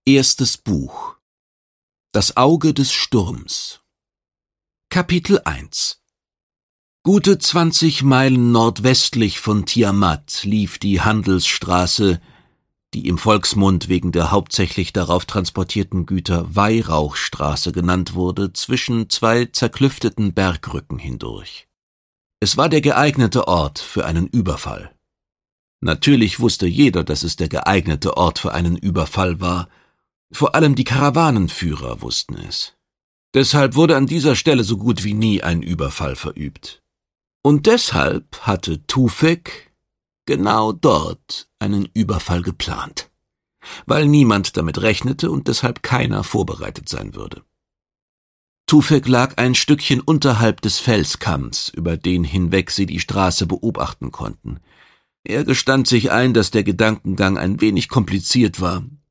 Erstes Buch. Das Auge des Sturms. Kapitel 1. Gute 20 Meilen nordwestlich von Tiamat lief die Handelsstraße, die im Volksmund wegen der hauptsächlich darauf transportierten Güter Weihrauchstraße genannt wurde, zwischen zwei zerklüfteten Bergrücken hindurch. Es war der geeignete Ort für einen Überfall. Natürlich wusste jeder, dass es der geeignete Ort für einen Überfall war. Vor allem die Karawanenführer wussten es. Deshalb wurde an dieser Stelle so gut wie nie ein Überfall verübt. Und deshalb hatte Tufek genau dort einen Überfall geplant, weil niemand damit rechnete und deshalb keiner vorbereitet sein würde. Tufek lag ein Stückchen unterhalb des Felskamms, über den hinweg sie die Straße beobachten konnten. Er gestand sich ein, dass der Gedankengang ein wenig kompliziert war,